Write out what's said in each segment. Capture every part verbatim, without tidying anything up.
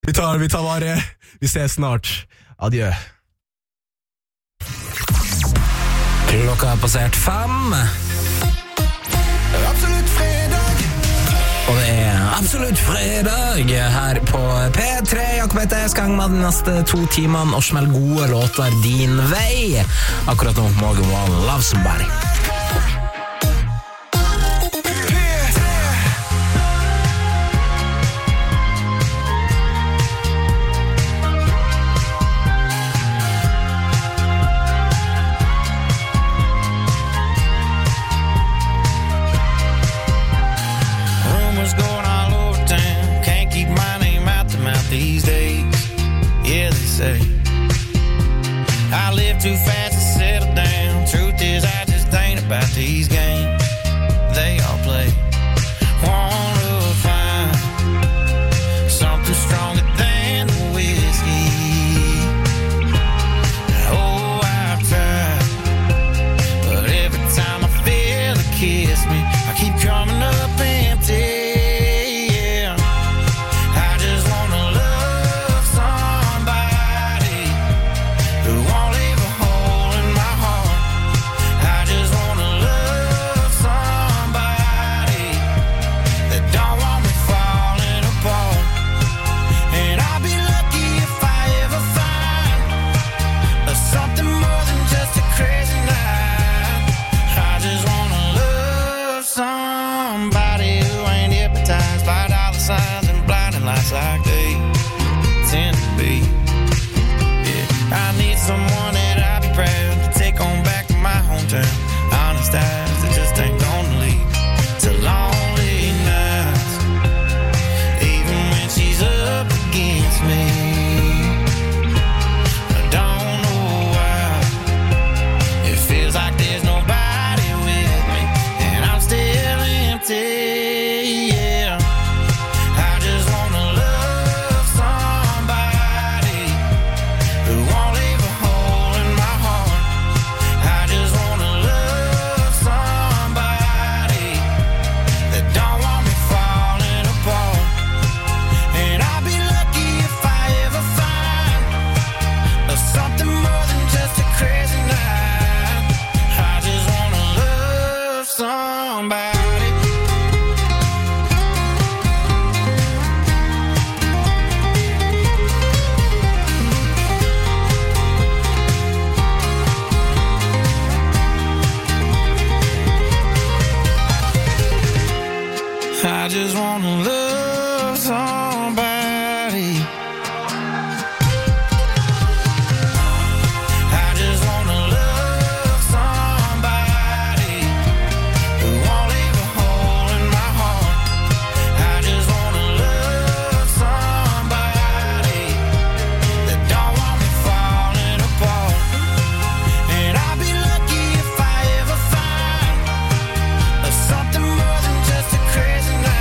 Vi tar, vi tar vare. Vi ses snart. Adjø. Klokka er passert fem. Absolutt fredag. Og det er absolutt fredag her på P tre. Jakob heter jeg, skal henge med de neste to timene og smelle gode låter din vei. Akkurat nå, Morgan Wallen, Love Somebody. These days, yeah, they say I live too fast to settle down. Truth is, I just ain't about these games they all play. Wanna find something stronger than the whiskey. Oh, I've tried, but every time I feel it kiss me, I keep coming up empty. Like they tend to be. Yeah, I need someone that I'll be proud to take on back to my hometown. Honest eyes that just ain't gonna lead to lonely nights, even when she's up against me. I don't know why it feels like there's nobody with me, and I'm still empty. I just wanna love somebody. I just wanna love somebody who won't leave a hole in my heart. I just wanna love somebody that don't want me falling apart. And I'll be lucky if I ever find something more than just a crazy night.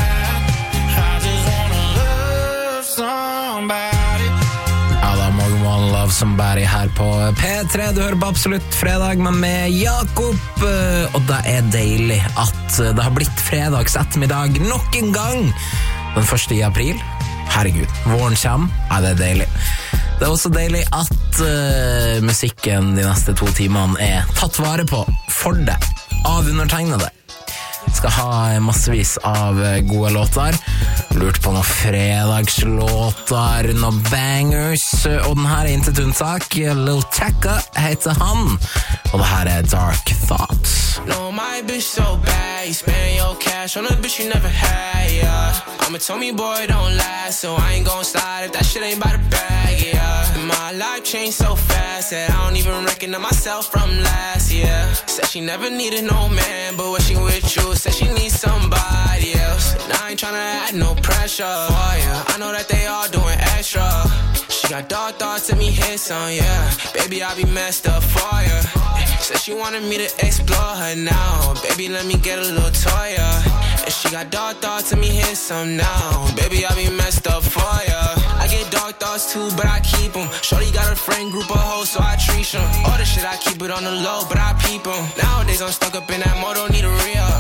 Love Somebody her på P tre. Du hører på Absolutt fredag, men med Jakob. Og det er deilig at det har blitt fredags ettermiddag nok en gang. Den første i april. Herregud, våren kommer. Ja, det er deilig. Det er også deilig at uh, musikken de neste to timene er tatt vare på for deg av undertegnede. Skal ha massevis av gode låter. Lurt på noen fredagslåter, noen bangers. Og den her er intet unntak. Lil Tecca heter han. Og det her er Dark Thoughts. No, my bitch so bad. You spend your cash on a bitch you never had, yeah. I'm a Tommy boy, don't last, so I ain't gon' slide if that shit ain't by the bag, yeah. My life changed so fast that I don't even recognize myself from last year. Said she never needed no man, but when she with you, said she needs somebody else. And I ain't tryna add no pressure for you. I know that they all doing extra. She got dark thoughts and me hit some, yeah. Baby, I be messed up for you. Said she wanted me to explore her now. Baby, let me get a little toy, yeah. And she got dark thoughts and me hit some now. Baby, I be messed up for ya. I get dark thoughts too, but I keep them. Shorty got a friend group of hoes, so I treat them. All the shit I keep it on the low, but I peep them. Nowadays I'm stuck up in that mode, don't need a re-up.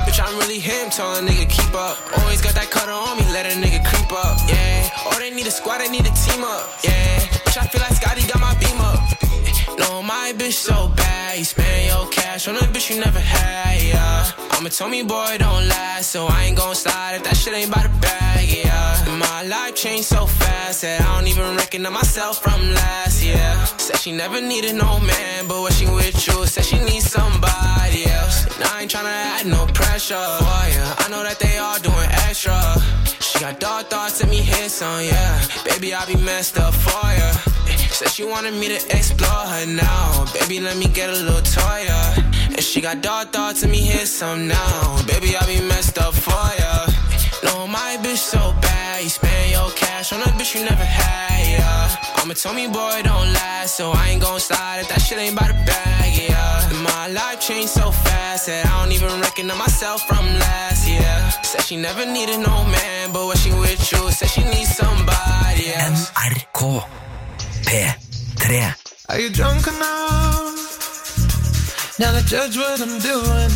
Bitch, I'm really him, tell a nigga keep up. Always got that cutter on me, let a nigga creep up, yeah. Oh, they need a squad, they need a team up, yeah. Bitch, I feel like Scotty got my beam up. No, my bitch so bad, you spend your cash on a bitch you never had, yeah. I'ma tell me, boy, don't lie, so I ain't gon' slide if that shit ain't by the bag, yeah. My life changed so fast that I don't even recognize myself from last year. Said she never needed no man, but when she with you, said she needs somebody else. And I ain't tryna add no pressure for ya. I know that they all doing extra. She got dark thoughts, let me hit some, yeah. Baby, I be messed up for ya. Said she wanted me to explore her now. Baby, let me get a little toy, yeah. And she got dark thoughts, let me hit some now. Baby, I be messed up for ya. No, my bitch so bad, you spend your cash on a bitch you never had, yeah. I'ma tell me, boy, don't lie, so I ain't gon' slide if that shit ain't by the bag, yeah. My life changed so fast that I don't even recognize myself from last year. Said she never needed no man, but when she with you, said she needs somebody else. N R K P tre. Are you drunk enough now to judge what I'm doing?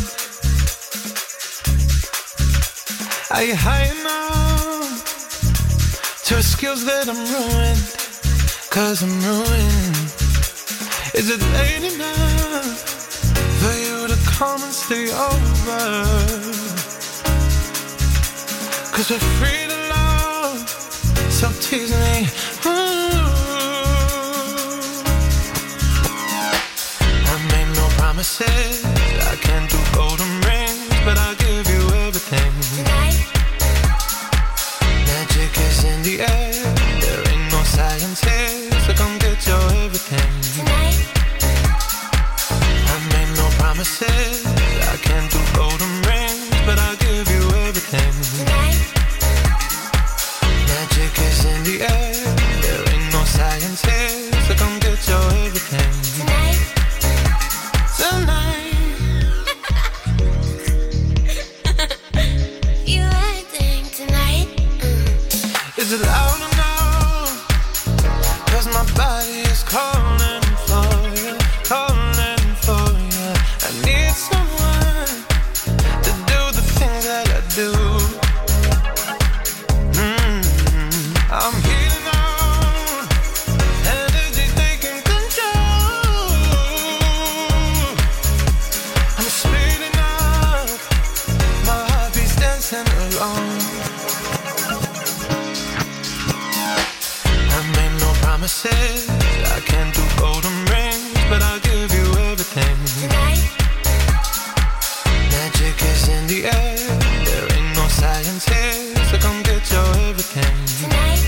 Are you high enough to excuse that I'm ruined? Cause I'm ruined. Is it late enough for you to come and stay over? Cause we're free to love, so tease me. Ooh. I made no promises, I can't do golden rings, but I'll give you everything. Tonight? Magic is in the air, there ain't no science here, so come get your everything. Tonight? I made no promises, I can't do golden rings, but I'll give you everything. Tonight? Magic is in the air, there ain't no science here, so come get your everything. Tonight? Tonight. You acting tonight? Mm. Is it loud enough? Cause my body is calling for you, calling for you. I need someone to do the things that I do. Mm-hmm. I'm heating on, energy taking control. I'm speeding up, my heartbeat's dancing along. I made no promises, I can't do golden rings, but I'll give you everything. Tonight? Magic is in the air, there ain't no science here, so come get your everything. Tonight?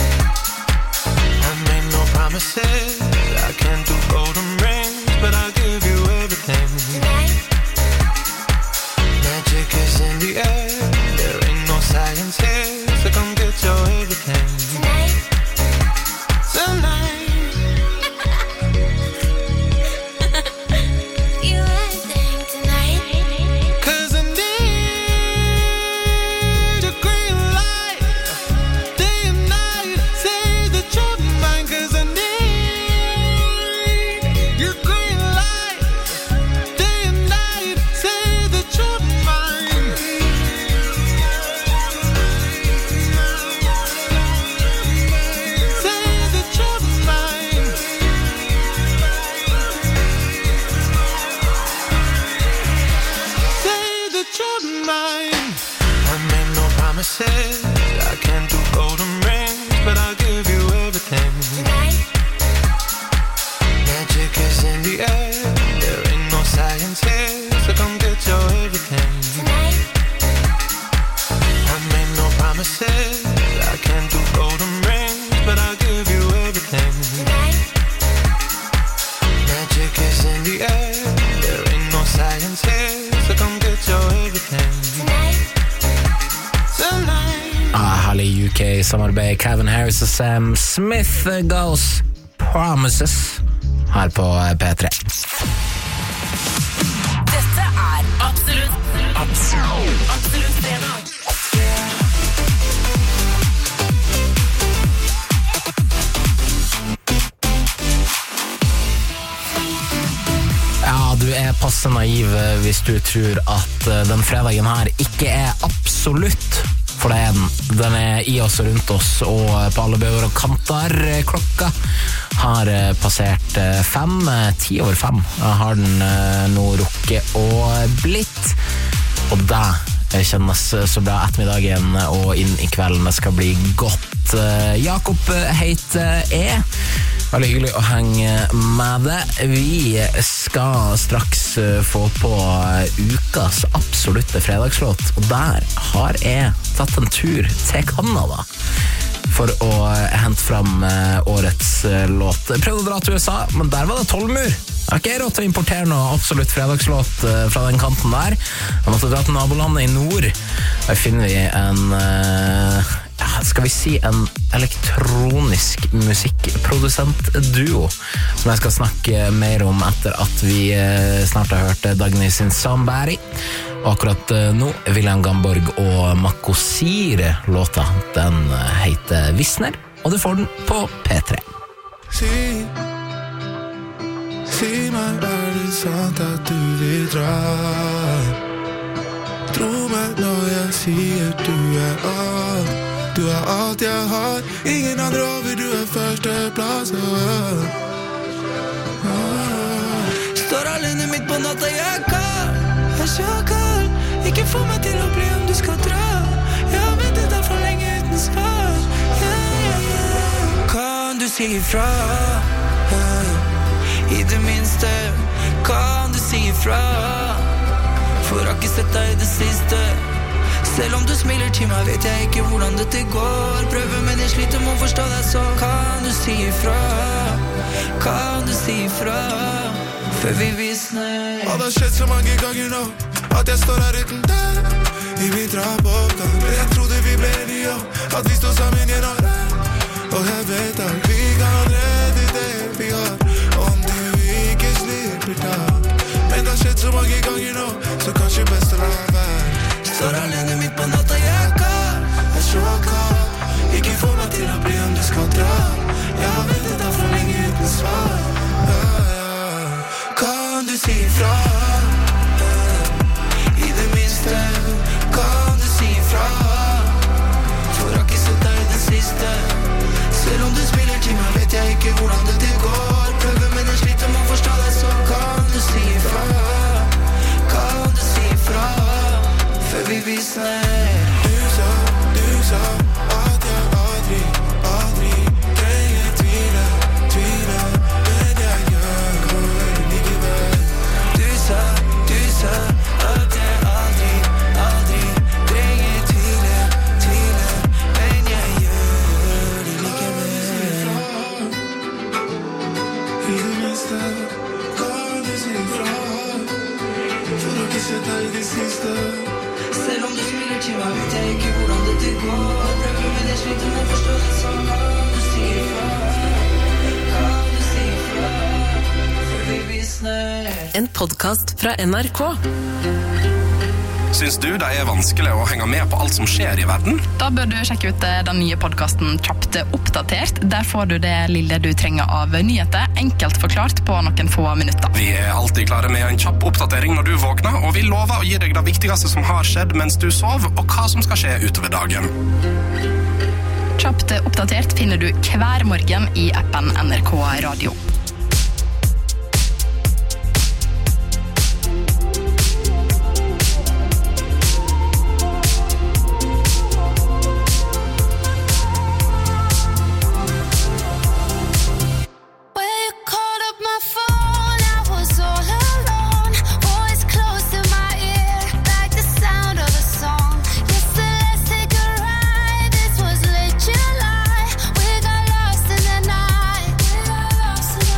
I made no promises, I can't do golden rings, but I'll give you everything. Tonight? Magic is in the air, there ain't no science here, so come get your everything. Tonight? Tonight. You acting tonight? Cause I need a green light, day and night, say that you're mine. Cause I need your green light, day and night, say that you're mine. Say that you're mine. Say that you're mine. I made no promises, I can't do golden rings, but I'll give you everything. Tonight? Magic is in the air, there ain't no science here, so come get your everything. Tonight? I made no promises, I can't do golden rings, but I'll give you everything. Tonight? Magic is in the air, there ain't no science here, so come get your everything. Tonight? Tonight. Ah, herlig U K-samarbeid. Calvin Harris og Sam Smith ga oss Promises her på P tre. Dette er Absolutt Absolutt Absolutt fredag. Ja, du er er passe naiv hvis du tror at den fredagen her ikke er absolutt, for det er den. Den er i oss og rundt oss og på alle bøyer og kanter. Klokka har passert fem, ti over fem har den nå rukket og blitt. Og det kjennes så bra ettermiddagen og inn i kvelden. Det skal bli godt. Jakob heter jeg. Veldig hyggelig å henge med det. Vi skal straks få på ukas absolutte fredagslåt, og der har jeg tatt en tur til Canada for å hente fram årets låt. Jeg prøvde å dra til U S A, men der var det tollmur. Jeg har ikke råd til å importere noe absolutt fredagslåt fra den kanten der. Jeg måtte dra til nabolandet i nord. Der finner vi en, ja, skal vi si en elektronisk musikkprodusentduo som jeg skal snakke mer om etter at vi snart har hørt Dagny sin Somebody. Og akkurat nå William Gamborg og Makosir låta, den heter Visner, og du får den på P tre. Si, si meg, er det sant at du vil dra? Tro meg når jeg sier du er alt. Du er alt jeg har, ingen andre over, du er første plass. Står alene midt på natta, jeg er kald, jeg er så kald. Ikke få meg til å bli om du skal dra. Jeg har ventet der for lenge uten svar. Yeah, yeah, yeah. Kan du si ifra? Yeah. I det minste kan du si ifra. For jeg har ikke sett deg i det siste. Selv om du smiler til meg, vet jeg ikke hvordan dette går. Prøver, men jeg sliter med å forstå deg så. Kan du si ifra? Kan du si ifra? Før vi visner. Alt har skjedd så mange ganger nå, at jeg står her uten deg. I min trappeoppgang, men jeg trodde vi ble enige om at vi står sammen igjen og rett. Og jeg vet at vi kan redde det vi har, om du ikke slipper tak. Men det har skjedd så mange ganger nå, så kanskje best å la være. Står alene midt på natta, jeg er kald, jeg er så kald. Ikke få meg til å bli om du skal dra. Jeg har ventet der for lenge uten svar. Ja, ja. Kan du si ifra? I det minste kan du si ifra. For jeg har ikke sett deg i det siste. Selv om du smiler til meg, vet jeg ikke hvordan dette går. Prøver, men jeg sliter med å forstå deg så. Kan du si ifra? Kan du si ifra? Før vi visner. Du sa, du sa at jeg aldri, aldri trenger tvile, tvile. Men jeg gjør det likevel. Du sa, du sa at jeg aldri, aldri trenger tvile, tvile. Men jeg gjør det likevel. I det minste kan du si ifra. For å ikke sette deg i det siste. Selv om du smiler til meg, vet jeg ikke hvordan dette går. Prøver, men jeg sliter med å forstå det så. Kan du si ifra? Kan du si ifra? Før vi visner. En podcast fra N R K. Syns du det er vanskelig å henge med på alt som skjer i verden? Da bør du sjekke ut den nye podcasten Kjapt oppdatert. Der får du det lille du trenger av nyheter, enkelt forklart på noen få minutter. Vi er alltid klare med en kjapp oppdatering når du våkner, og vi lover å gi deg det viktigste som har skjedd mens du sov, og hva som skal skje utover dagen. Kjapt oppdatert finner du hver morgen i appen N R K Radio. Lost in the night.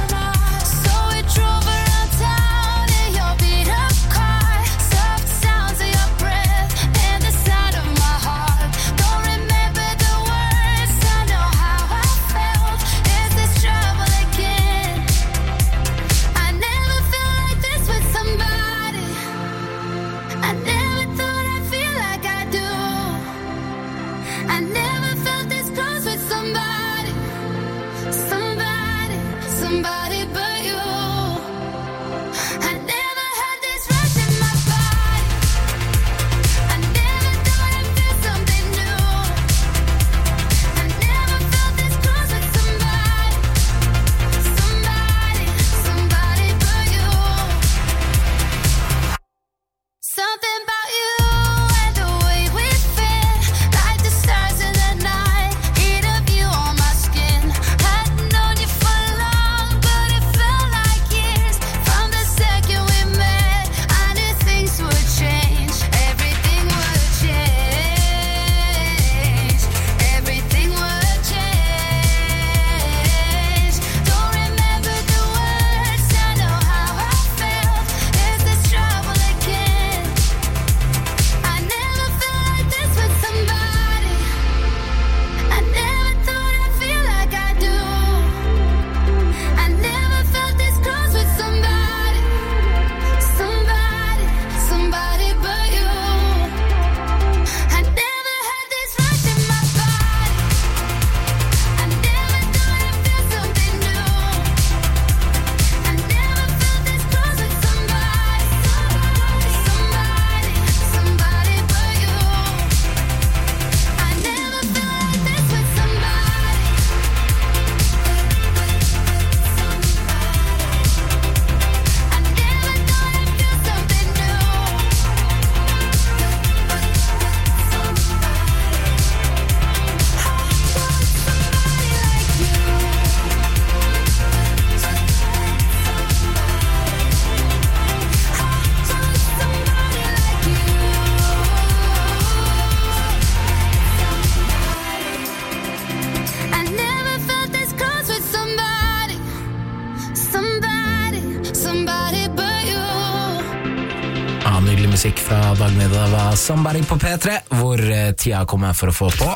musikk fra Dagny. Det var Somebody på P tre, hvor tida kommer for å få på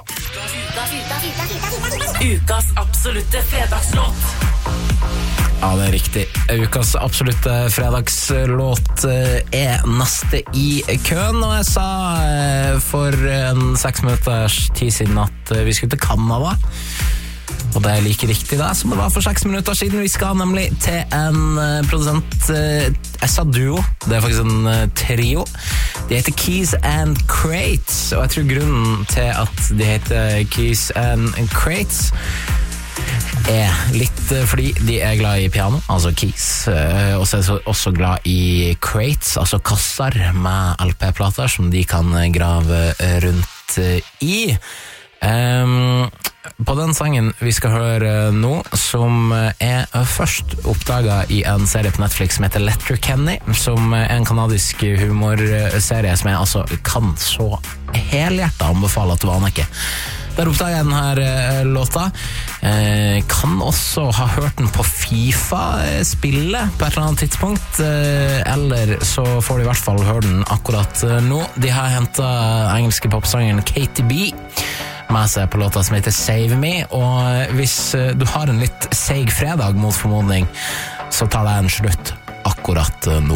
Ukas absolutte fredagslåt. Ja, det er riktig. Ukas absolutte fredagslåt er neste i køen, og jeg sa for en seks minutters tid siden at vi skulle til Canada. Og det er like riktig da som det var for seks minutter siden. Vi skal nemlig til en produsent, jeg sa duo, det er faktisk en trio. De heter Keys and Crates, og jeg tror grunnen til at de heter Keys and Crates er litt fordi de er glad i piano, altså keys, og så er de også glad i crates, altså kasser med L P-plater som de kan grave rundt i. Um, på den sangen vi skal høre nå, som er først oppdaget i en serie på Netflix som heter Letterkenny, som er en kanadisk humorserie som jeg altså kan så helhjertet anbefale at du aner ikke. Der oppdaget jeg denne låta. Eh, kan også ha hørt den på FIFA-spillet på et eller annet tidspunkt, eh, eller så får du i hvert fall høre den akkurat nå. De har hentet engelske popsangeren Katy B med seg på låta som heter Save Me, og hvis du har en litt seig fredag mot formodning, så tar det en slutt akkurat nå.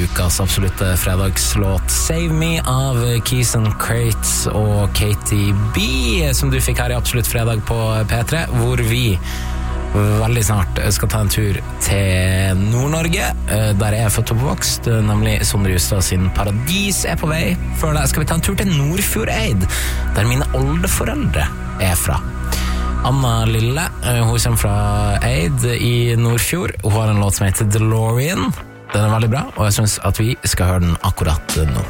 ukas absolutte fredagslåt Save Me av Keys and Crates og Katie B, som du fikk her i Absolutt fredag på P tre, hvor vi veldig snart skal ta en tur til Nord-Norge, der jeg er født og oppvokst, nemlig Sondre Justad sin Paradis er på vei. Før det skal vi ta en tur til Nordfjordeid, der mine oldeforeldre er fra. Anna Lille, hun kommer fra Eid i Nordfjord. Hun har en låt som heter DeLorean. Den er veldig bra, og jeg synes at vi skal høre den akkurat nå.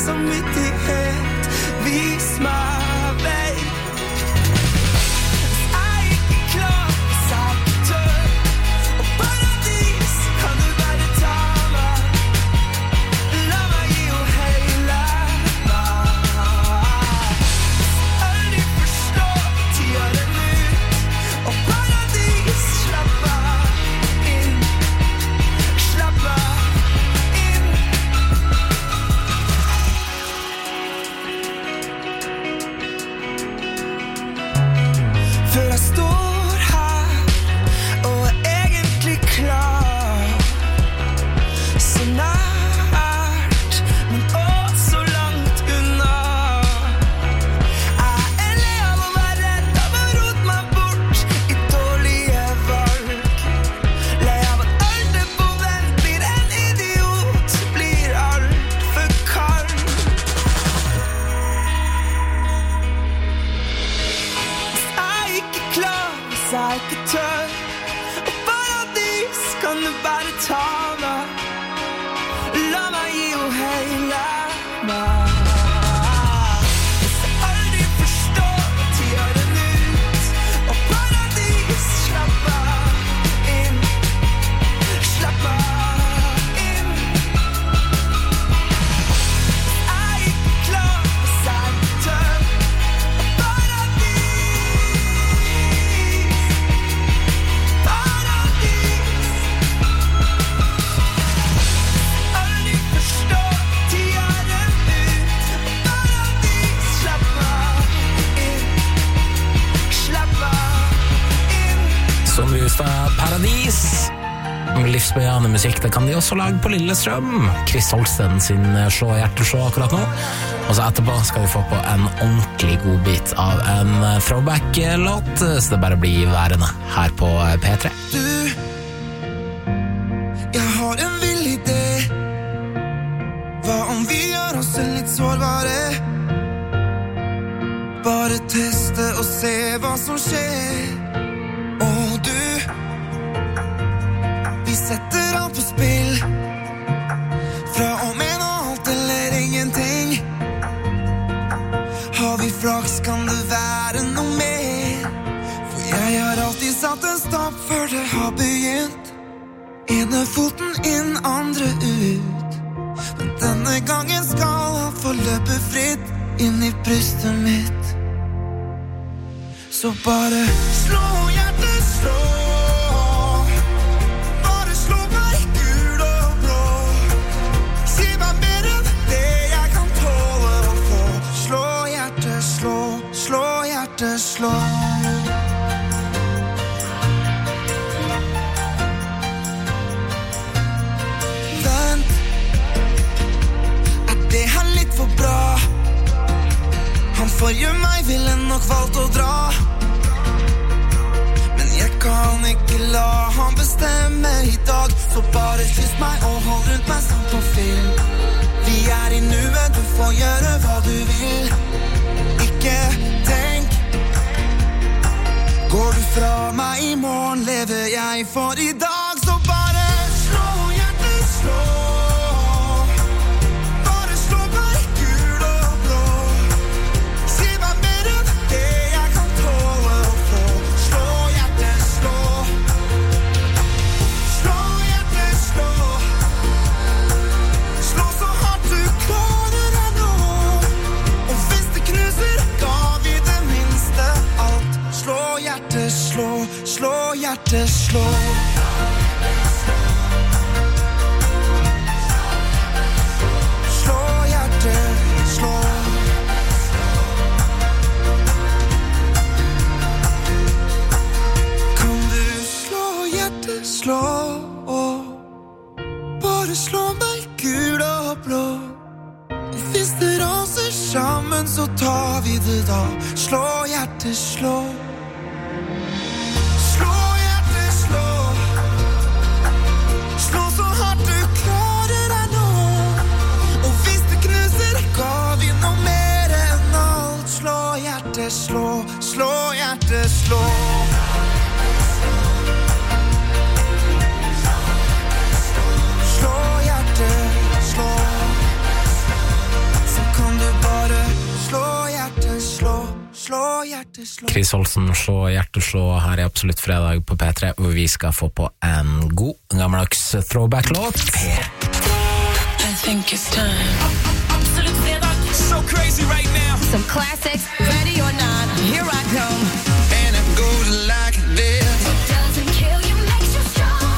samvittighet, vis meg vei. Hvis jeg ikke klarer, hvis jeg ikke tør, og paradis kan du bare ta meg. La meg gi jo hele meg. Aldri forstå, tida renner ut, og paradis slapp meg inn, slapp meg inn. For jeg står her og er egentlig klar, så nært, men også langt unna. Jeg er lei av å være redd av å rote meg bort i dårlige valg. Lei av at alt er på vent, blir en idiot, blir alt for kald. Hvis jeg ikke klarer, hvis jeg ikke tør, og paradis kan du bare ta meg. La meg gi jo hele meg. Hvis jeg aldri forstår, tida renner ut, og paradis slapp meg inn, slapp meg inn. Hvis jeg ikke klarer, hvis jeg ikke tør, og paradis, paradis. Aldri forstår, tida renner ut, og paradis slapp meg inn, slapp meg inn. Som vi visste, Paradis. Livsbejaende musikk, det kan de også lage på Lillestrøm. Chris Holsten sin Slå hjertet slå akkurat nå. Og så etterpå skal vi få på en ordentlig god bit av en throwback-låt, så det bare blir værende her på P tre. Du, jeg har en vill idé. Hva om vi gjør oss litt sårbare? Bare teste og se hva som skjer. Og du, vi setter alt på spill. Fra og med nå alt eller ingenting. Har vi flaks, kan det være noe mer. For jeg har alltid satt en stopp før det har begynt. Ene foten inn, andre ut. Men denne gangen skal han få løpe fritt inn i brystet mitt. Så bare slå hjertet, slå. Bare slå meg gul og blå. Si meg mer enn det jeg kan tåle å få. Slå hjertet, slå, slå hjertet, slå. Vent, er det her litt for bra? Han forrige meg ville nok valgt å dra. Men jeg kan ikke la han bestemme i dag. Så bare kyss meg og hold rundt meg som på film. Vi er i nuet, du får gjøre hva du vil. Ikke tenk. Går du fra meg i morgen, lever jeg for i dag. Så bare slå hjertet, slå. Bare slå meg gul og blå. Si meg mer enn det jeg kan tåle å få. Slå hjertet, slå. Slå hjertet, slå. Slå så hardt du klarer deg nå. Og hvis det knuser, ga vi det minste alt. Slå hjertet, slå. Slå hjertet, slå. Slå hjertet, slå. Kan du slå hjertet, slå? Bare slå meg gul og blå. Hvis det raser sammen, så tar vi det da. Slå hjertet, slå. Slå hjertet, slå. Slå så hardt du klarer deg nå. Og hvis det knuser, ga vi noe mer enn alt. Slå hjertet, slå. Slå hjertet, slå. Slå hjertet, slå. Som Chris Olsen, slå hjertet slå her I Absolutt fredag på P tre, hvor vi skal få på en god gammeldags throwback-låt. I think it's time. Absolutt fredag. So crazy right now. Some classics. Ready or not, here I come. And it goes like this. Doesn't kill you, makes you strong.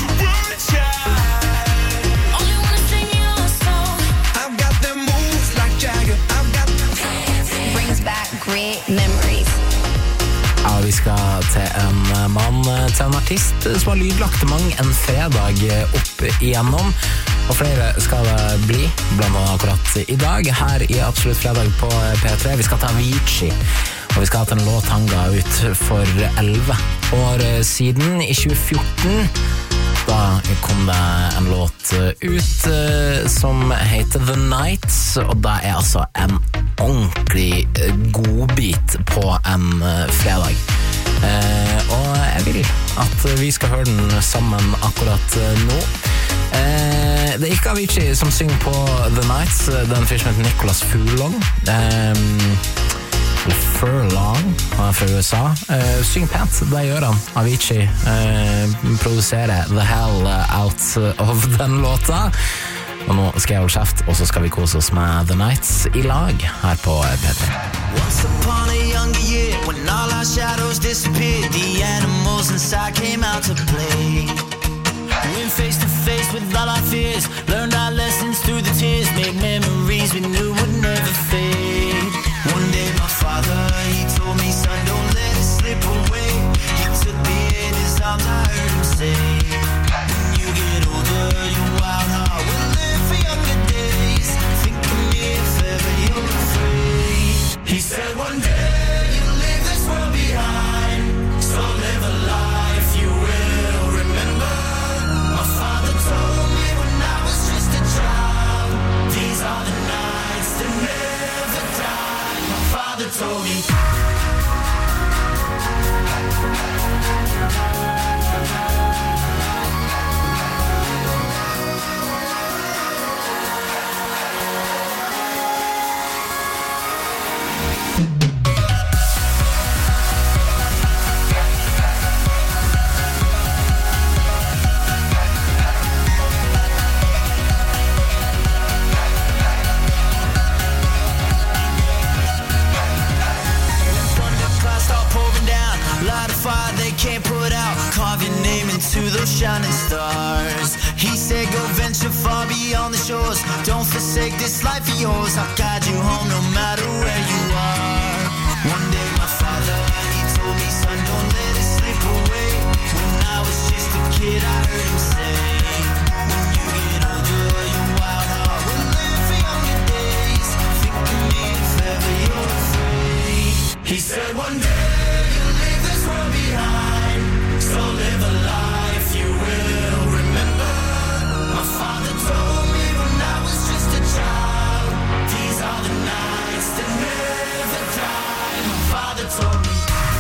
Only wanna sing your song. I've got them moves like Jagger. I've got Brings back great memories. Ja, vi skal til en mann, til en artist som har lydlagt mange en fredag opp igjennom, og flere skal det bli, blant annet akkurat I dag, her I Absolutt fredag på P tre. Vi skal ta Avicii, og vi skal ha til en låt han ga ut for elleve år siden, I tjue fjorten. Da kom det en låt ut uh, som heter The Nights, og det er altså en ordentlig godbit på en uh, fredag. Uh, og jeg vil at vi skal høre den sammen akkurat uh, nå. Uh, det er ikke Avicii som synger på The Nights, det er en fyr som heter Nicholas Furlong. Um, Furlong fra U S A uh, synger pent, det gjør han Avicii uh, produserer the hell out of den låta og nå skal jeg holde kjeft og så skal vi kose oss med The Nights I lag her på P tre. Once upon a younger year, when all our shadows disappeared, the animals inside came out to play. Went face to face with all our fears, learned our lessons through the tears, made memories we knew would never fade. One day my father, he told me, son, don't let it slip away. He took me in his arms, I heard him say, when you get older, your wild heart will live for younger days. Think of me if ever you're afraid. He said one day you'll leave this world behind, so live a life you will remember. My father told me when I was just a child, these are the nights that never die. My father told me. To those shining stars, he said go venture far beyond the shores, don't forsake this life of yours, I'll guide you home no matter where you are. One day my father, he told me, son, don't let it slip away. When I was just a kid I heard him say, when you get older your wild heart will live for younger days. Think of me if ever you're afraid. He said one day you'll leave this world behind, so live a life you will remember. My father told me when I was just a child, these are the nights that never die. My father told me.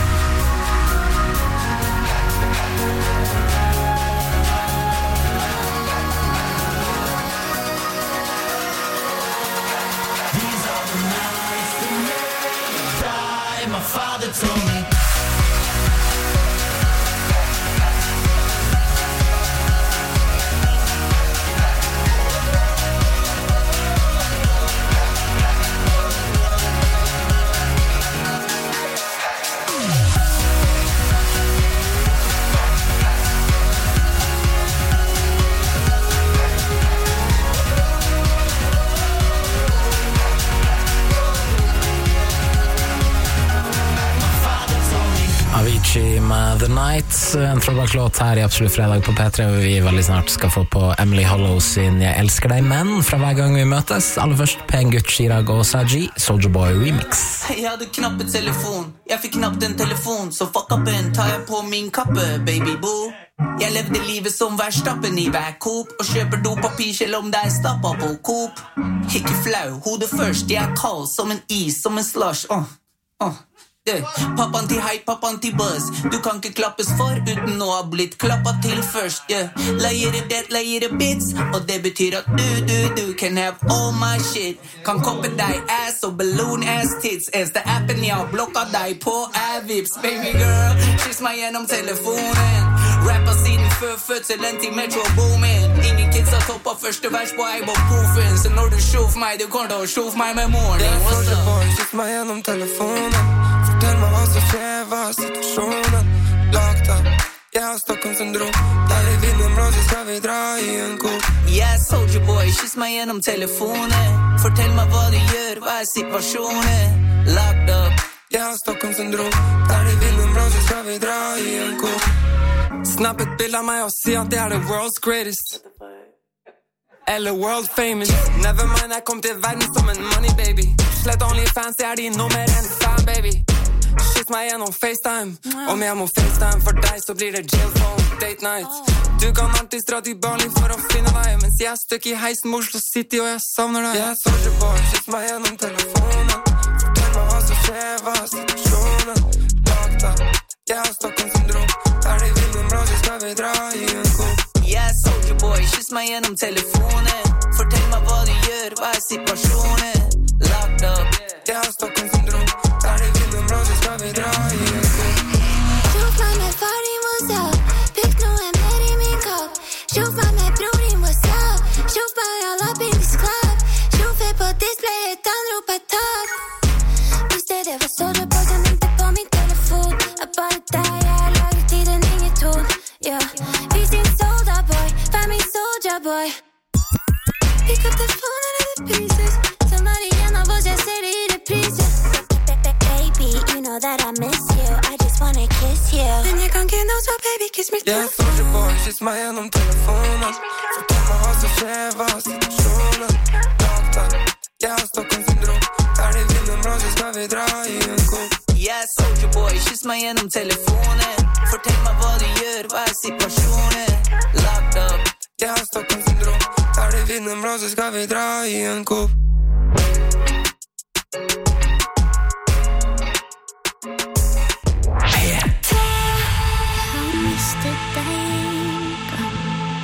These are the nights that never die. My father told me. Avicii med The Nights, en throwback-låt her I Absolutt fredag på P tre, og vi veldig snart skal få på Emily Hollow sin Jeg elsker deg, men fra hver gang vi møtes, aller først Pen Gutt, Chirag og Saji, Soulja Boy Remix. Jeg hadde knappet telefon, jeg fikk knapt en telefon, så fuck up en, tar jeg på min kappe, baby boo. Jeg levde livet som Verstappen I hver Coop, og kjøper dopapir selv om det er stappet på Coop. Ikke flau, hodet først, jeg er kald som en is, som en slush, åh, oh, åh. Oh. Yeah. Pappaen til hype, pappaen til buzz. Du kan ikke klappes for uten å ha blitt klappet til først. Yeah. Leier det, leier bits. Og det betyr at du, du, du can have all my shit. Kan koppe deg ass og balloon ass tits. Eneste appen jeg har blokka deg på er Vips. Baby girl, kyss meg gjennom telefonen. Rapper siden før fødselen til Metro Boomin. Ingen kids har toppet første vers på Eibo-profen. Så når du sjov meg, du kommer til å sjov meg med morgen. Jeg får det boy, kyss meg gjennom telefonen. Fortell meg hva som skjer, hva er situasjonen. Lagt av, jeg har Stockholm-syndrom. Der i vinden blå, så skal vi dra i en kok. Yeah, soldier boy, kyss meg gjennom telefonen. Fortell meg hva du gjør, hva er situasjonen. Lagt av, jeg har Stockholm-syndrom. Der i vinden blå, så skal vi dra i en kok. Snapp et bild av meg og si at det er the world's greatest. Eller world famous. Never mind, jeg kom til verden som en money baby. Slett OnlyFans, jeg er din nummer en fan baby. Kyss meg gjennom FaceTime. Om jeg må FaceTime for deg, så blir det jail phone, date night. Du kan alltid dra til Bali for å finne deg, mens jeg er støkk i heisen med Oslo City og jeg savner deg. Jeg er soldier boy, kyss meg gjennom telefonen. Fortell meg hva som skjer, hva er situasjonen. Lagt av, jeg har Stockholm-syndrom. Der i vinden blå, så skal vi dra i en kok. Yeah, soldier boy, kyss meg gjennom telefonen. Fortell meg hva du gjør, hva er situasjonen. Lagt up, jeg har Stockholm-syndrom. Der i vinden blå, så skal vi dra i en kok. Sjokk meg med far din, what's up? Pikk noe mer i min kopp. Sjokk meg med bror din, what's up? Sjokk meg all up in this club. Sjokk på displayet, han roper tatt. Hvis det det var soldier boy som ringte på min telefon. Er bare deg, jeg har laget i den ringeton. Ja, vi sin soldier boy, vær min soldier boy. Pick up the phone and the pieces. Somebody igjen av oss, jeg ser det i reprise. Baby, you know that I miss you. I just wanna kiss you. Men jeg kan ikke nå, så baby, kiss me too. Jeg er soldier boy, kyss meg gjennom telefonen. Fortell meg hva som skjer, hva er situasjonen. Lagt av, jeg har Stockholm-syndrom. Der i vinden blå, så skal vi dra i en kok. Yeah, soldier boy, kyss meg gjennom telefonen. Fortell meg hva du gjør, hva er situasjonen. Lagt up, jeg har Stockholm-syndrom. Der i vinden blå, så skal vi dra i en kok. Har mistet deg en gang.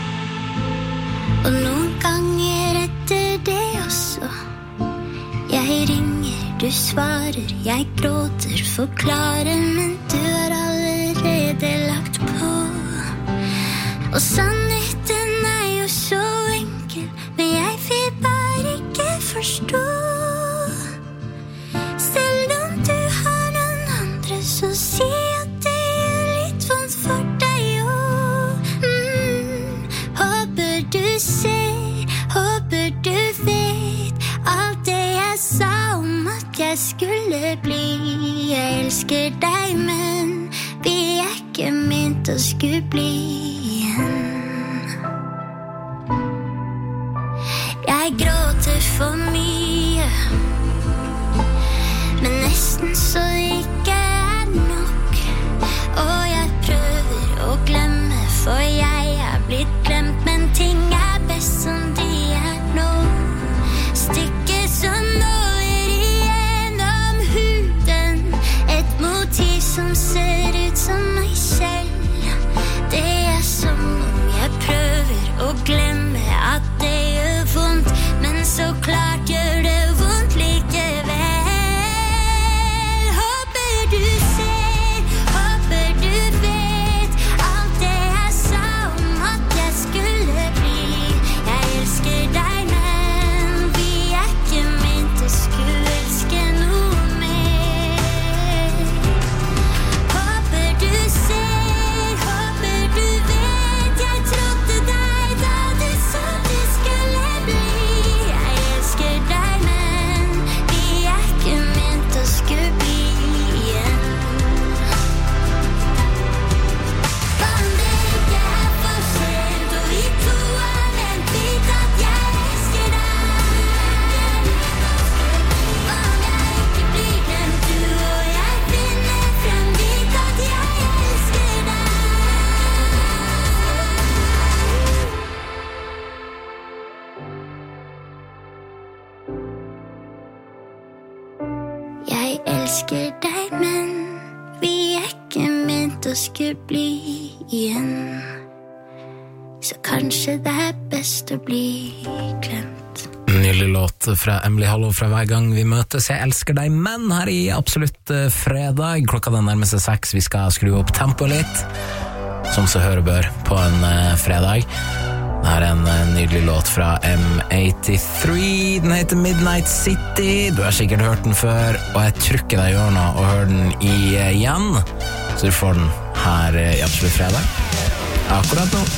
Og noen ganger etter det også. Jeg ringer, du svarer, jeg gråter, forklarer, men du har allerede lagt på. Og sannheten er jo så enkel, men jeg vil bare ikke forstå. Selv om du har noen andre, så si at det gjør litt vondt for deg også. Mm, håper du ser, håper du vet alt det jeg sa om at jeg skulle bli. Jeg elsker deg, men vi er ikke ment å skulle bli igjen. Jeg gråter for mye, men nesten så ikke er nok. Og jeg prøver å glemme, for jeg er blitt glemt. Men ting er best som de er nå. Stikket som når igjennom huden. Et motiv som ser ut som meg selv. Det er som om jeg prøver å glemme at det gjør vondt, men så klart gjør det vondt likevel. Håper du ser, håper du vet alt det jeg sa om at jeg skulle bli. Jeg elsker deg, men vi er ikke ment å skulle elske noe mer. Håper du ser, håper du vet, jeg trodde deg da du sa det skulle bli. Jeg elsker deg, men vi er ikke ment å skulle bli igjen. Hva om det ikke er for sent, og vi to har vent litt at jeg elsker deg? Hva om jeg ikke blir glemt, du og jeg finner frem dit at jeg elsker deg? Jeg elsker deg, men å skulle bli igjen. Så kanskje det er best å bli glemt. Nydelig låt fra Emily Hallow fra Hver gang vi møtes. Jeg elsker deg, men her i Absolutt fredag. Klokka den nærmer seg seks. Vi skal skru opp tempoet litt, som så hører bør på en uh, fredag. Det er en uh, nydelig låt fra M åttitre. Den heter Midnight City. Du har sikkert hørt den før, og jeg trykker deg i ørene og hører den igjen. Så du får den her uh, i Absolutt fredag. Akkurat nå.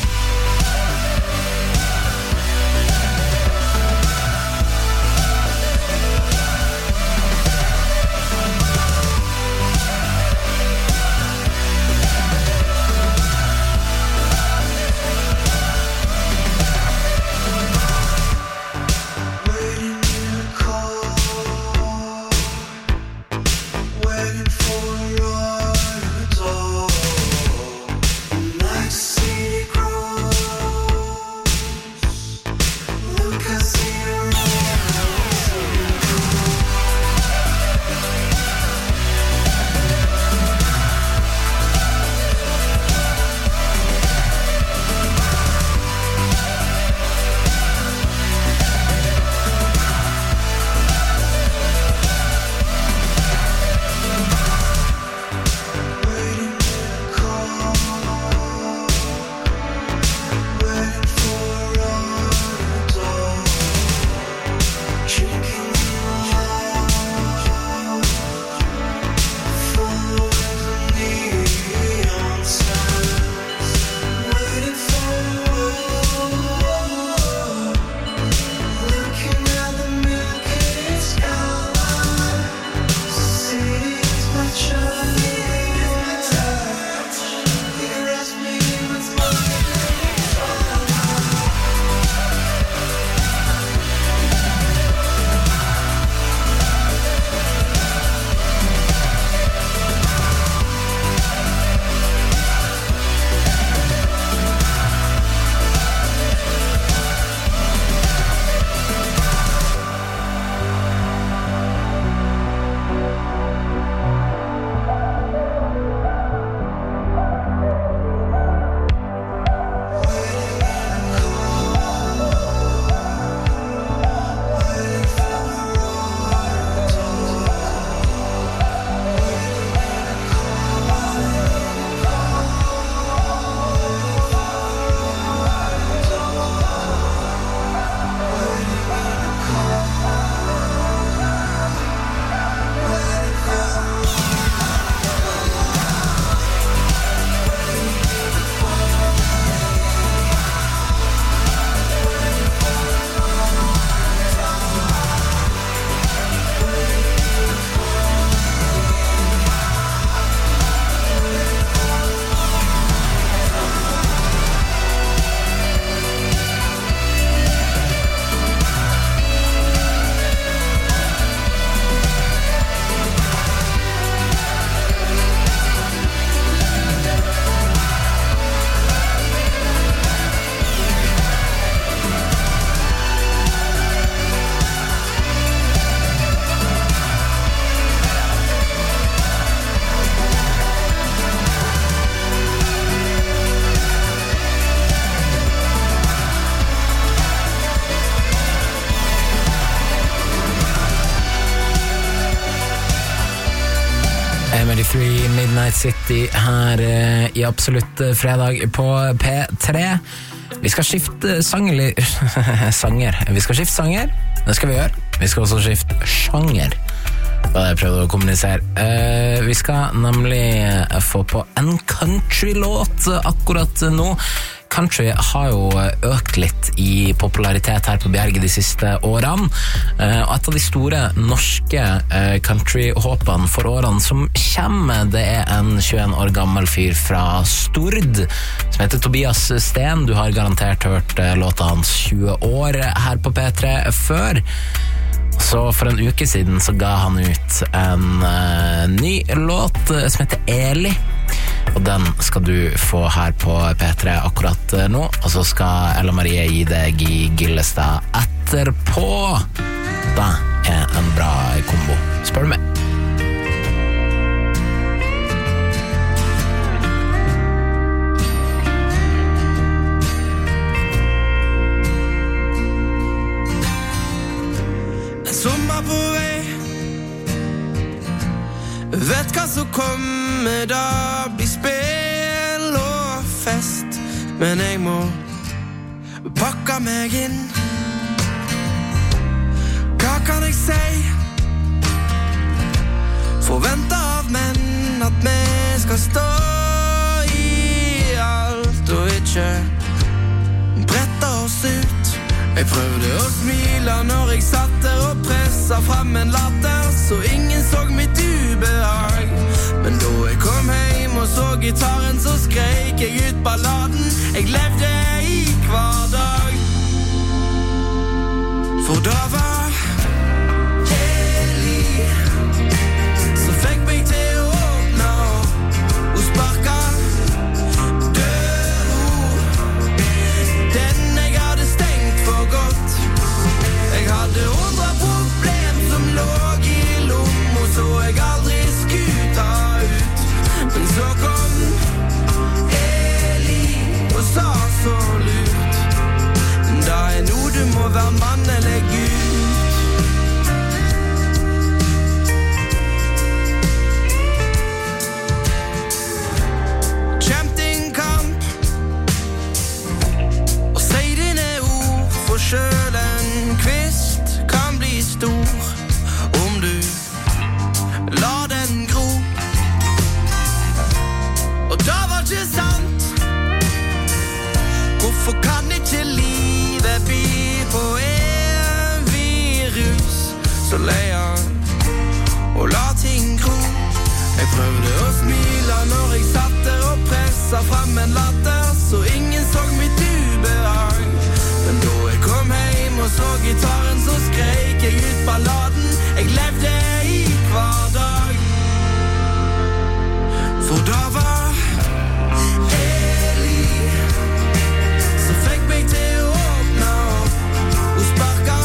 M åttitre, Midnight City her eh, i Absolutt fredag på P tre. Vi skal skifte sanger, sanger. Vi skal skifte sanger, det skal vi gjøre. Vi skal også skifte sjanger. Det var det jeg prøvde å kommunisere. Eh, vi skal nemlig få på en country-låt akkurat nå. Country har jo økt litt i popularitet her på Bjerge de siste årene, og et av de store norske country-håpene for årene som kommer, det er en tjueen år gammel fyr fra Stord som heter Tobias Sten. Du har garantert hørt låta hans tjue år her på P tre før. Så for en uke siden så ga han ut en uh, ny låt som heter Eli, og den skal du få her på P tre akkurat nå, og så skal Ella Marie gi deg i Gillestad etterpå. Det er en bra kombo, spør du meg. sommer på vei. Vet hva som kommer, da blir spill og fest. Men jeg må pakke meg inn. Hva kan jeg si? Forvente av menn at vi skal stå i alt og ikke brette oss ut. Jeg prøvde å smile når jeg satt der og presset frem en latter, så ingen så mitt ubehag. Men da jeg kom hjem og så gitaren, så skrek jeg ut balladen jeg levde i hver dag. For da var Eli som fikk meg til å åpne og sparka døra, den jeg hadde stengt for godt. Jeg hadde hundre problem som lå i lomma, så jeg aldri skulle ta ut. Men så kom Eli og sa så lurt: da er noe du må være mann eller Gud. Kjemp din kamp og si dine ord, for selv en kvist kan bli stor om du lar den gro. Og da var ikke sant. Hvorfor kan ikke livet by på en virus så leier og la ting gro? Jeg prøvde å smile når jeg satt der og presset frem en latter, så ingen så mitt ubehag. Men da jeg kom hjem og så gitaren, så skrek jeg ut balladen jeg levde i hver dag. For da var Eli som fikk meg til å åpne og sparka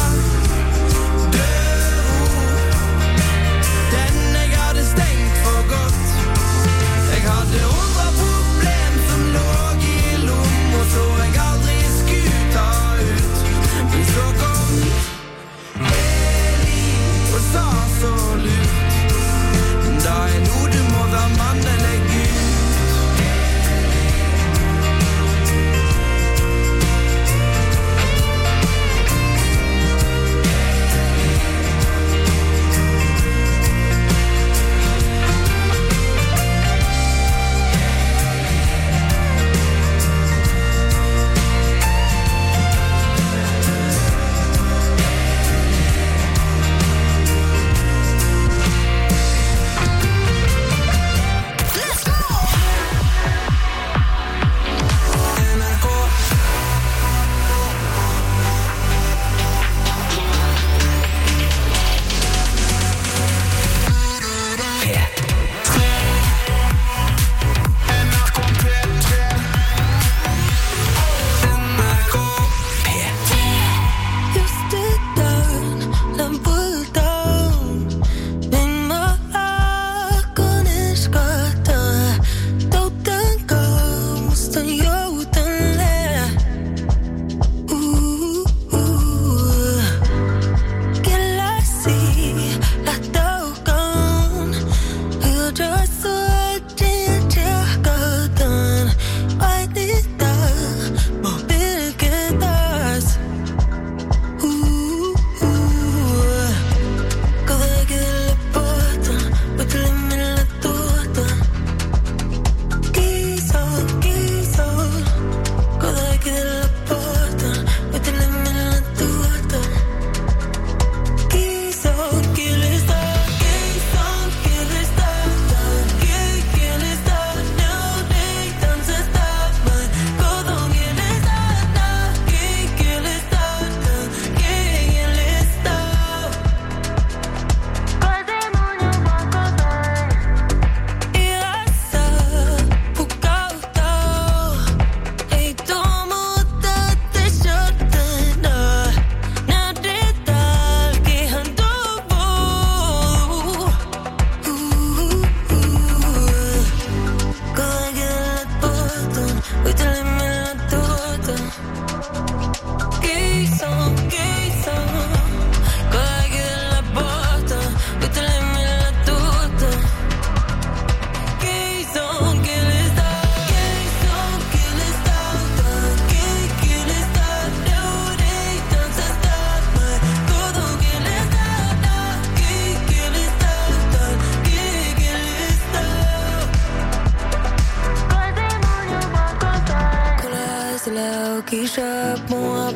døra, den jeg hadde stengt for godt. Jeg hadde hundre problem som lå i lomma, så jeg aldri skulle ta ut. Men så kom Eli og sa så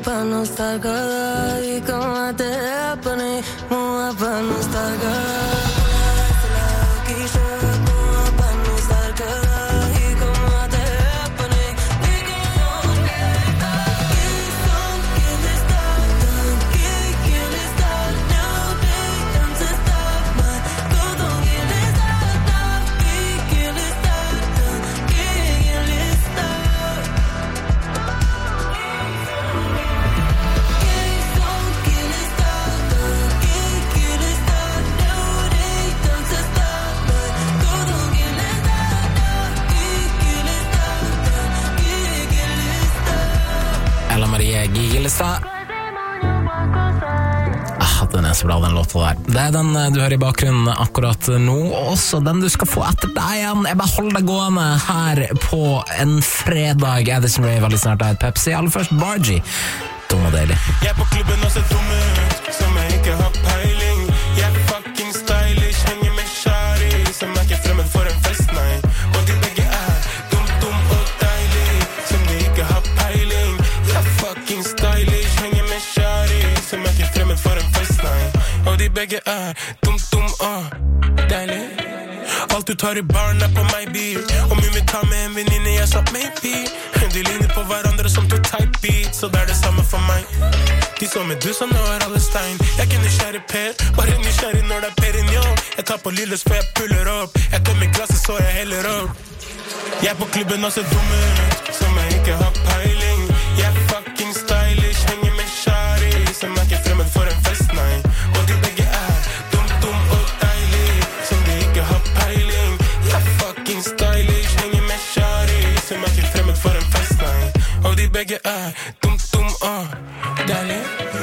pa' no estar cagada. Y como te pone, mueva pa' no estar cagada. Se la quiso, mueva pa' no estar cagada. Y como te pone, y como te pone. Can't stop, can't stop, no, they don't stop, but go don't get stop, can't stop, can't stop. Ella Marie Gigelstad. Ah, den er så bra, den låta der. Det er den du hører i bakgrunnen akkurat nå, og også den du skal få etter deg igjen. Jeg bare holder deg gående her på en fredag. Addison Rae var litt snart av et Pepsi. Aller først Bargie. Dum og deilig. Jeg er på klubben og ser dum ut, som jeg ikke har peiling. Jeg er fucking stylish, henger med shari, som er ikke fremmed for en fest, nei. Og de begge er dum, dum og deilig, som de ikke har peiling. Jeg er fucking stylish, henger med shari, som er ikke fremmed for en fest, nei. Og de begge er dum, dum og deilig. Alt du tar i baren er på meg bil, om hun vil ta med en venninne, jeg sa maybe. De ligner på hverandre som to type beats, så det er det samme for meg. De så med dusa, nå er alle stein. Jeg er ikke nysgjerrig Per, bare nysgjerrig når det er Perignon. Jeg tar på Lilles for jeg puller opp, jeg kommer i glasset så jeg heller opp. Jeg er på klubben og ser dum ut, som jeg ikke har peiling. Jeg er fucking stylish, henger med shari, som er ikke fremmed for en fest, nei. Og de begge er dum, dum og deilig, som de ikke har peiling. Jeg er fucking stylish, henger med shari, som er ikke fremmed for en fest, nei. Og de begge er dum, dum og deilig.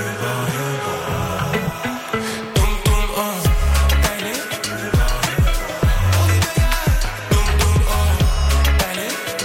Dum, dum og deilig. Og de begge er dum, dum og deilig.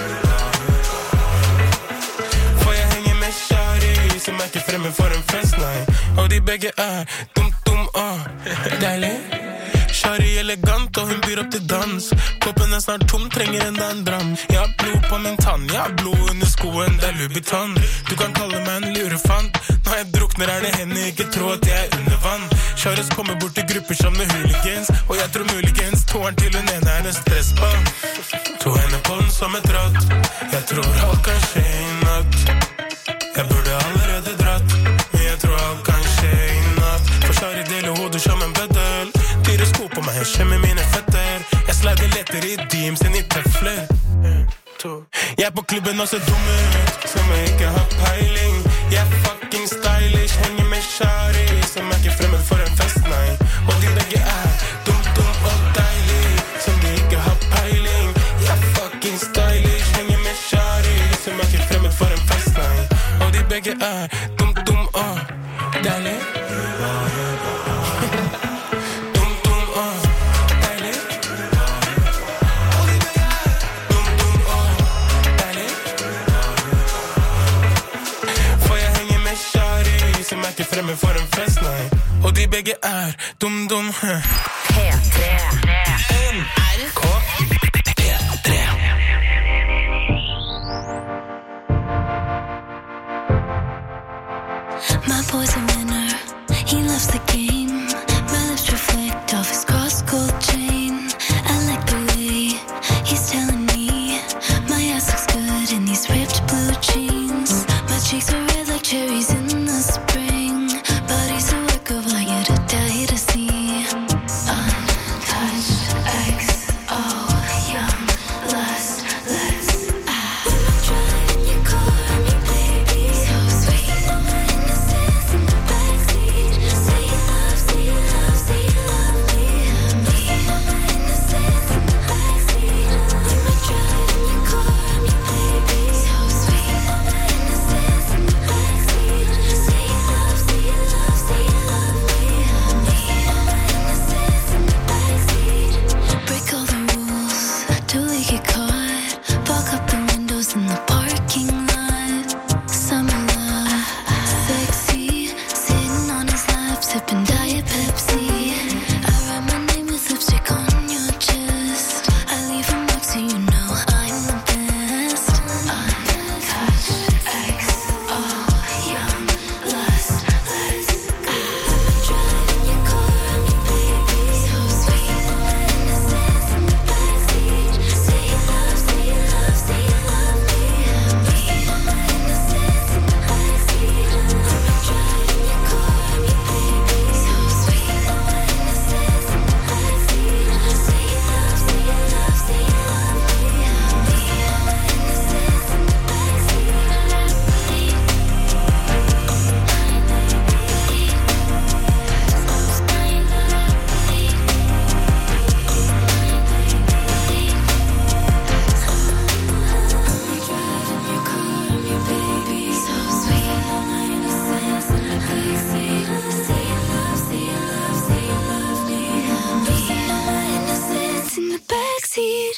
For jeg henger med shari, som er ikke fremmed for en fest, nei. Og de begge er dum, dum og deilig. Shari elegant og hun byr opp til dans. Koppen er snart tom, trenger enda en dram. Jeg har blod på min tann, jeg har blod under skoen, det er Louboutin. Du kan kalle meg en lurefant. Når jeg drukner er det henne, ikke tro at jeg er under vann. Sharis kommer bort til grupper som med hooligans, og jeg tror muligens toeren til hun ene er en stressball. To henne på den som et rått, jeg tror alt kan skje i natt. Jeg burde allerede dratt, men jeg tror alt kan skje i natt. For Shari deler hodet som en bøddel. Dyre sko på meg, jeg skjemmer mine fetter. Jeg slider lettere i deams enn i tøfler. Jeg er på klubben og ser dum ut, som jeg ikke har peiling. Jeg er fucking stylish, henger med shari, som er ikke fremmed for en fest, nei. Og de begge er dum, dum og deilig, som de ikke har peiling. Jeg er fucking stylish, henger med shari, som er ikke fremmed for en fest, nei. Og de begge er dum, dum og deilig. Ikke fremmed for en fest, nei. Og de begge er dum, dum. P tre N R K P tre. My boy's a winner, he loves the game. My lips reflect off his cross-gold chain. I like the way he's telling me my ass looks good in these ripped blue jeans. My cheeks are red like cherries in the spring. Body's a work of art, you'd die to see. Untouched X O. backseat.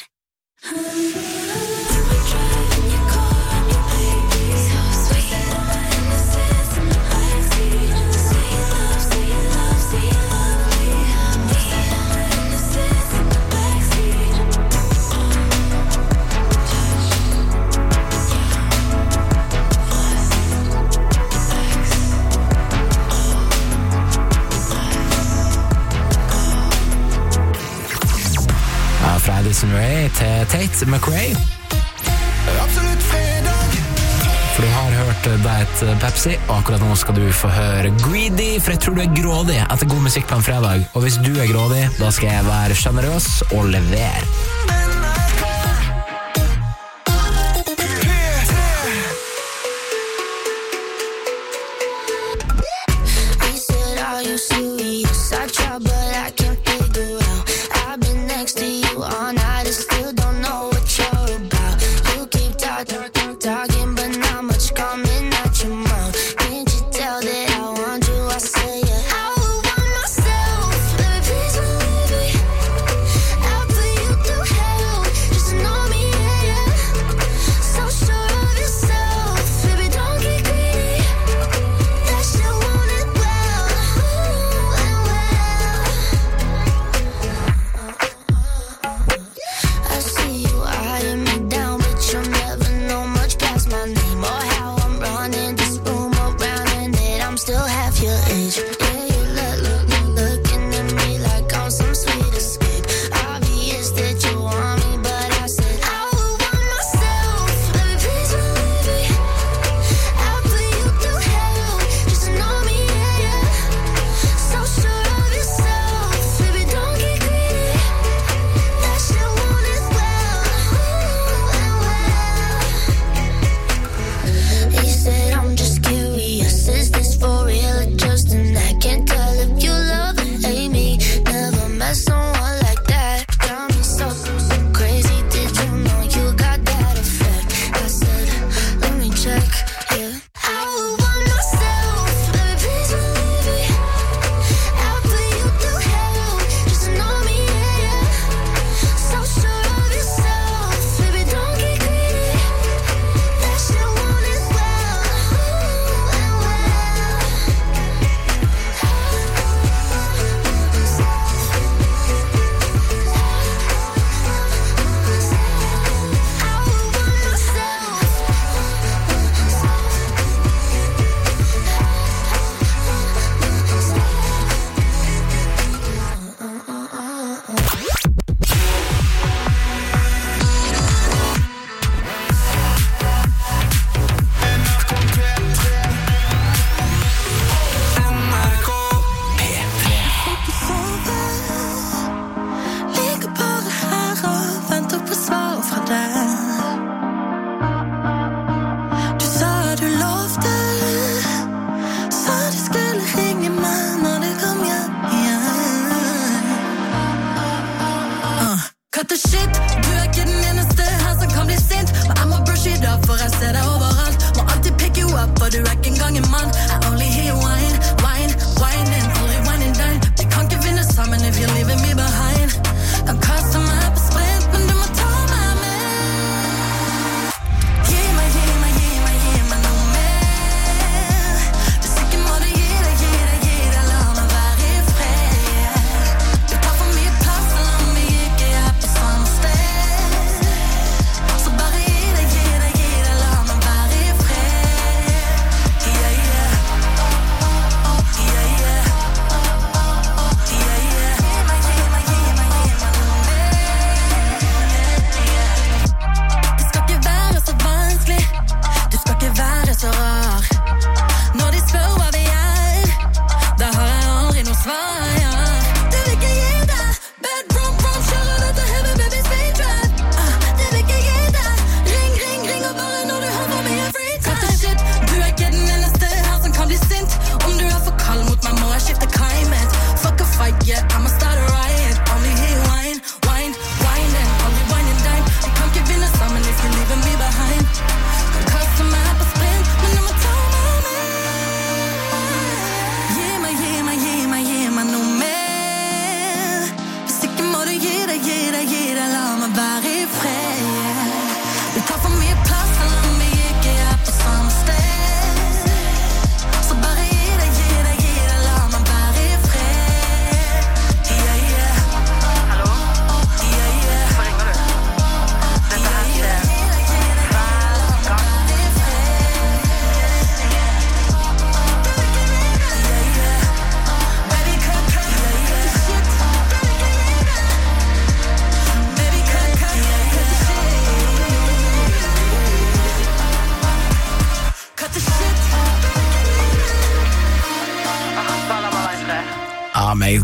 Fra Addison Rae til Tate McRae. Absolutt fredag. For du har hørt deg et Pepsi, og akkurat nå skal du få høre Greedy, for jeg tror du er grådig etter god musikk på en fredag. Og hvis du er grådig, da skal jeg være generøs og levere. He said, are you serious? I try, but I can't figure out. I've been next to you all night and still don't know what you're about. You keep talking, talking, but not much coming out your mouth. Can't you tell that I want you? I say yeah. I would want myself. Let me please believe it. I'll put you through hell.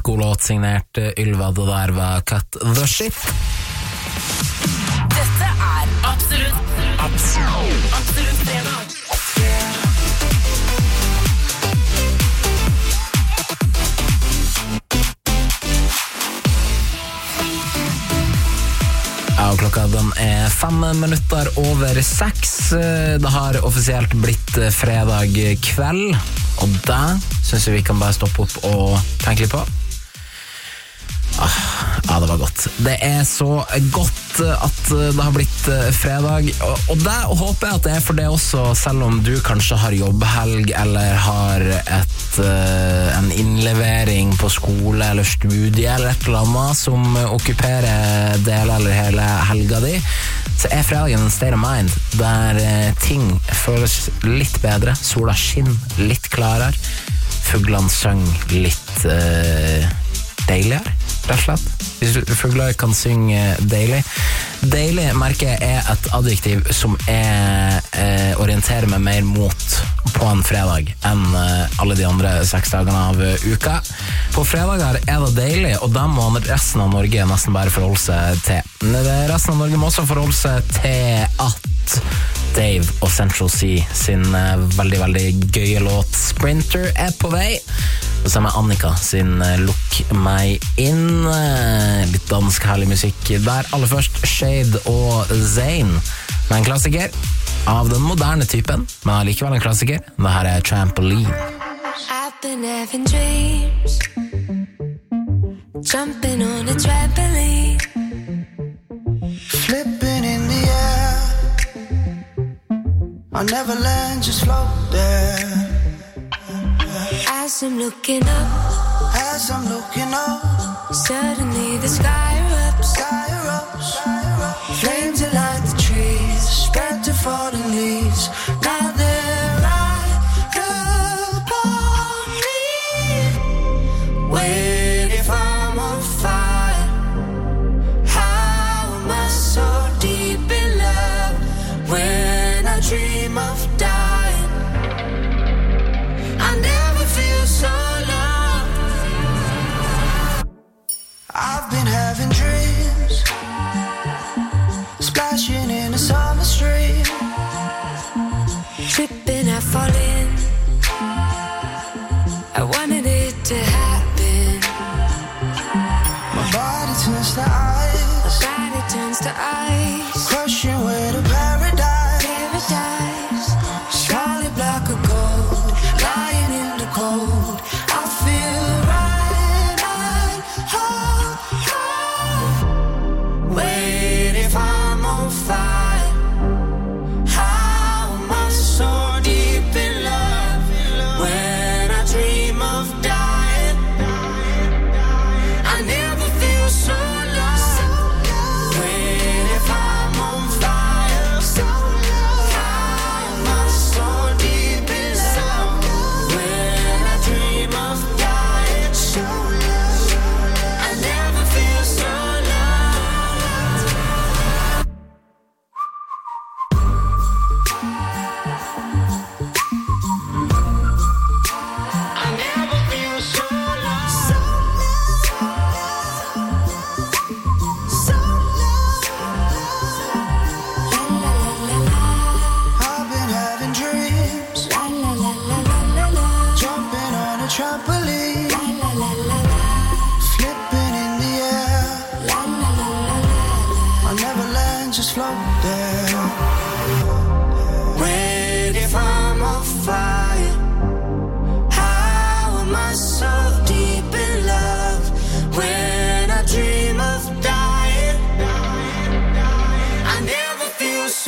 god låt signert Ylva, det der var Cut the Shit. Dette er Absolutt Absolutt Absolutt fredag. Ja, og klokka den er fem minutter over seks. Det har offisielt blitt fredag kveld, og det synes jeg vi kan bare stoppe opp og tenke litt på. Ah, ja, det var godt. Det er så godt at det har blitt fredag, og det håper jeg at det er for det også, selv om du kanskje har jobbhelg eller har et, en innlevering på skole eller studie eller et eller annet som okkuperer deler eller hele helga di, så er fredagen en state of mind der ting føles litt bedre, sola skinner litt klarere, fuglene synger litt uh, deiligere, rett og slett. Hvis fugler kan synge deilig. Deilig, merker jeg, er et adjektiv som er, eh, orienterer meg mer mot på en fredag enn eh, alle de andre seks dagene av uka. På fredager er det deilig, og da må resten av Norge nesten bare forholde seg til. Resten av Norge må også forholde seg til at Dave og Central C sin eh, veldig, veldig gøye låt Sprinter er på vei. Og så med Annika sin Look Meg Inn, litt dansk herlig musikk der. Aller først Shade og Zayn med en klassiker av den moderne typen, men likevel en klassiker. Det her er Trampoline. I've been having dreams, jumping on a trampoline, Flipping in the air, I'll never land, just float there. as I'm looking up, As I'm looking up, suddenly the sky erupts, sky erupts, flames that light the trees, spread to fallen leaves, now they're right upon me. Wait, if I'm on fire, how am I so deep in love, when I dream of dying, I never feel so loved. I've been having dreams, splashing in a summer stream, Tripping, I fall in, I wanted it to happen, my body turns to ice, my body turns to ice, crushing way to paradise, paradise, solid block of gold, lying in the cold, I feel right, right, oh, oh. Wait, if I'm on fire, how am I so deep in love, when I dream of dying, I never feel so loved. Wait, if I'm on fire, how am I so deep in love, when I dream of dying, I never feel so loved. I never feel so loved. So loved. La la la la I've been having dreams, la la la la la la la jumping on a trampoline, la la la la la flipping in the air, la la la la la. I'll never land, just float there. Wait, if I'm on fire, how am I so deep in love, when I dream of dying, I never feel so.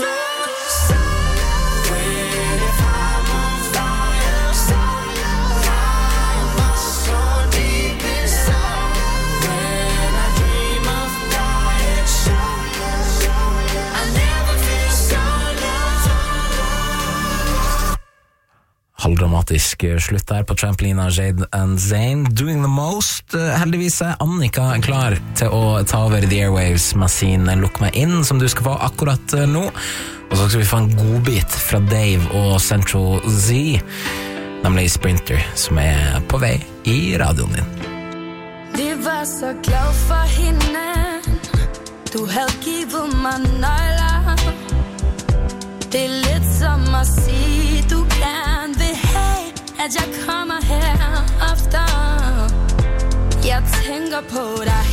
Wait, if I'm on fire, how am I so deep in love, when I dream of dying, I never feel so loved. Halvdramatisk slutt der på Trampoline av Jade and Zayn. Doing the most. Heldigvis er Annika klar til å ta over The Airwaves med sin Look Meg Inn, som du skal få akkurat nå. Og så skal vi få en godbit fra Dave og Central Z, nemlig Sprinter, som er på vei i radioen din. Vi var så glad for hinanden. Du havde givet mig nøgler. Det er lidt som at sige, du gerne vil have, at jeg kommer her oftere. Jeg tænker på dig